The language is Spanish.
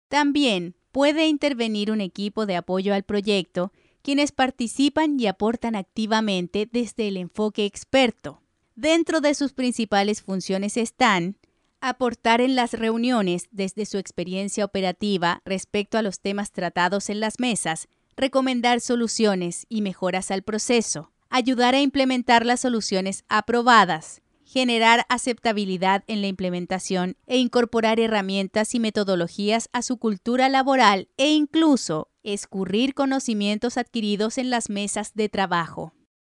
También puede intervenir un equipo de apoyo al proyecto, quienes participan y aportan activamente desde el enfoque experto. Dentro de sus principales funciones están aportar en las reuniones desde su experiencia operativa respecto a los temas tratados en las mesas, recomendar soluciones y mejoras al proceso, ayudar a implementar las soluciones aprobadas, generar aceptabilidad en la implementación e incorporar herramientas y metodologías a su cultura laboral e incluso escurrir conocimientos adquiridos en las mesas de trabajo.